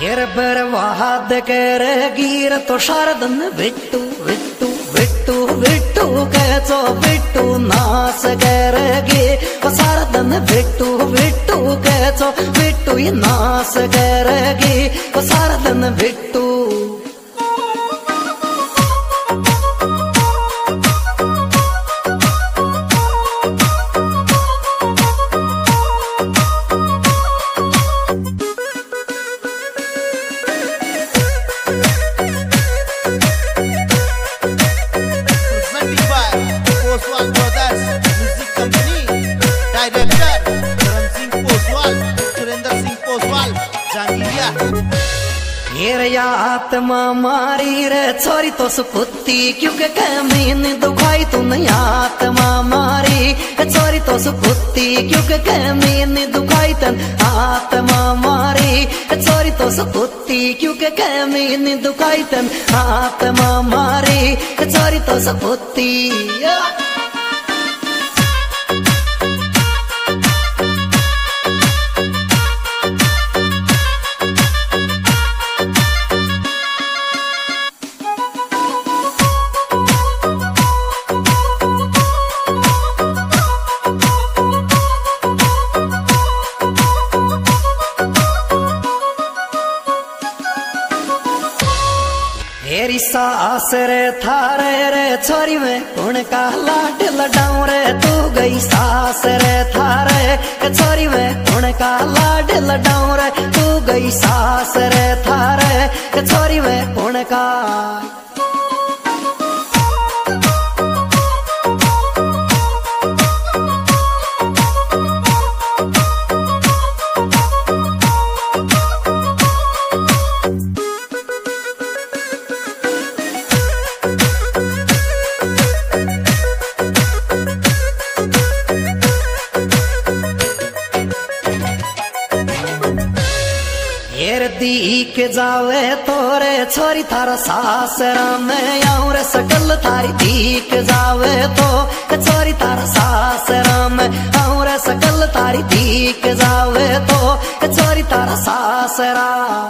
हेर बर्बाद करेगी रे तो शारदन बिट्टू बिट्टू बिट्टू बिट्टू कैचो बिट्टू नाश करेगी वो शारदन बिट्टू बिट्टू कैचो बिट्टू ये नाश करेगी वो शारदन बिट्टू। आत्मा मारी रे छोरी तो सुपुत्ती क्योंकि कमीन दुखाई तूने आत्मा मारी छोरी तो सुपुत्ती क्योंकि कमीन दुखाई तन आत्मा मारी छोरी तो सुपुत्ती क्योंकि कमीन दुखाई तन आत्मा मारी छोरी तो सुपुत्ती। मेरी सास रे थारे रे छोरी में कौन का लाड लडाऊं रे तू गई सास रे थारे छोरी में कौन का लाड लडाऊं रे तू गई सास रे थारे छोरी में कौन का। दीक जावे तोरे छोरी थारा सासरा में आऊं रे सकल थारी दीक जावे तो छोरी थारा सासरा में आऊं रे सकल थारी दीक जावे तो छोरी थारा सासरा।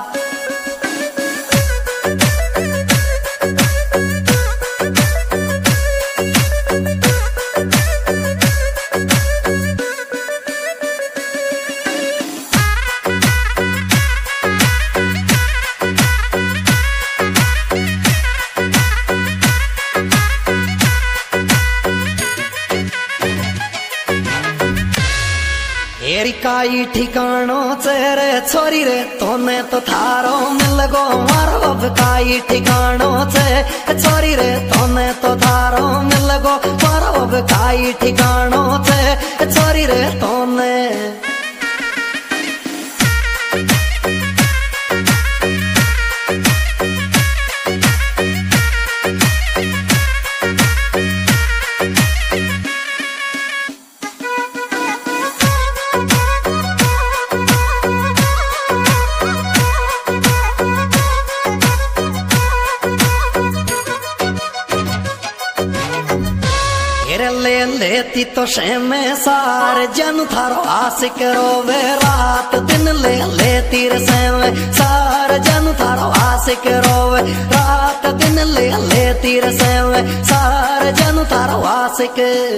काई ठिकानो चेरे छोरी रे तोने तो थारो मिल गो मारो अब काई ठिकानो चे छोरी रे तोने तो थारो मिल गो मारो अब काई ठिकानो चे छोरी रे तोने। ले लेती तो शेमे सार जन थारो आशिक रोवे रात दिन ले लेती रे शेमे सार जन थारो आशिक रोवे रात दिन ले लेती रे शेमे सार जन थारो आशिक।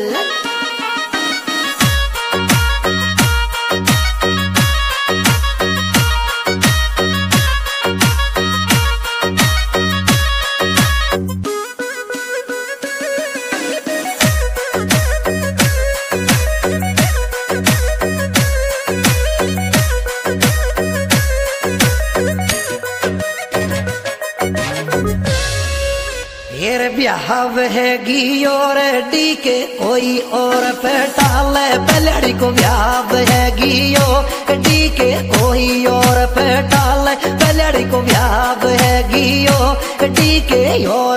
ब्याह है और डी के कोई और पेटाले पलड़ी को ब्याह है डी के कोई और पेटाले पलड़ी को ब्याह है डी के और।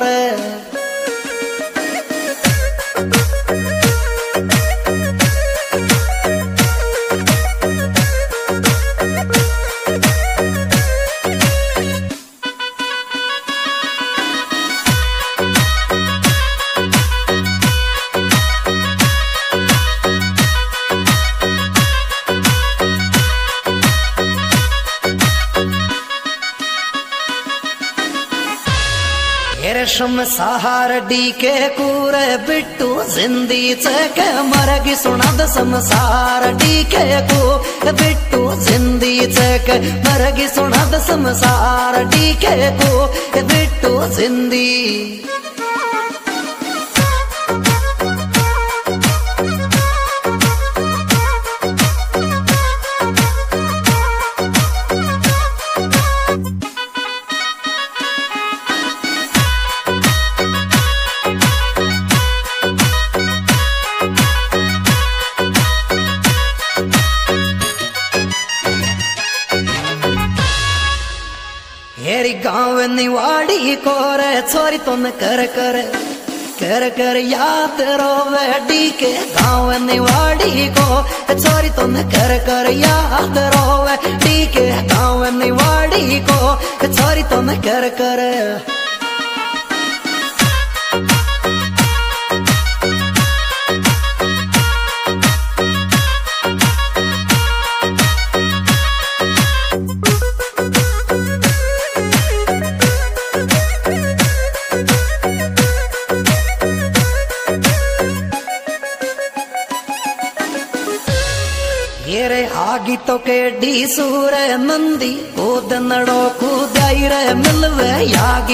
हेरे शमसार डी के कूरे बिट्टू जिंदी चक मरगी सुनाद समसार डी के को बिट्टू जिंदी चक मरगी सुनाद समसार डी के को बिट्टू जिंदी हेरी गाँव निवाड़ी को रे छोरी तुम कर कर कर कर याद रोवे डी के गाँव निवाड़ी को छोरी तुम कर कर याद रोवे डी के गाँव निवाड़ी को छोरी तुम कर कर येरे आगी तो के डी सूर नंदी कूद नड़ो कूदाई रे मिलवे यागी